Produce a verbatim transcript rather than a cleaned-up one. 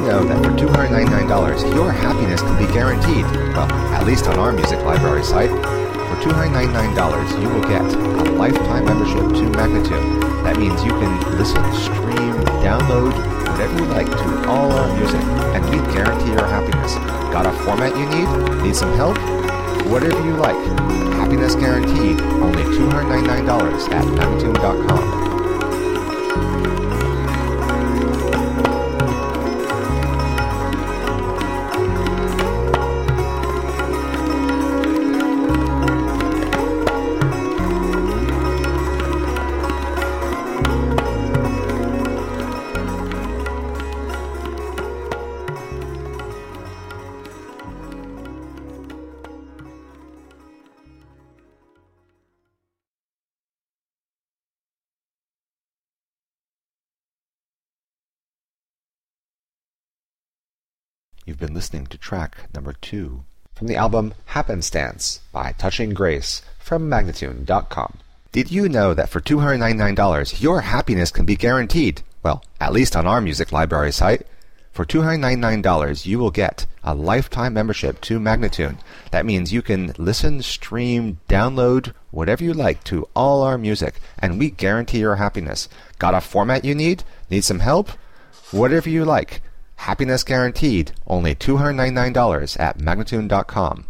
know that for two hundred ninety-nine dollars, your happiness can be guaranteed? Well, at least on our music library site. For two hundred ninety-nine dollars, you will get a lifetime membership to Magnatune. That means you can listen, stream, download, whatever you like to all our music, and we guarantee your happiness. Got a format you need? Need some help? Whatever you like. Happiness guaranteed, only two hundred ninety-nine dollars at Magnatune dot com. You've been listening to track number two from the album Happenstance by Touching Grace from Magnatune dot com. Did you know that for two hundred ninety-nine dollars, your happiness can be guaranteed? Well, at least on our music library site. For two hundred ninety-nine dollars, you will get a lifetime membership to Magnatune. That means you can listen, stream, download, whatever you like to all our music, and we guarantee your happiness. Got a format you need? Need some help? Whatever you like. Happiness guaranteed, only two hundred ninety-nine dollars at Magnatune dot com.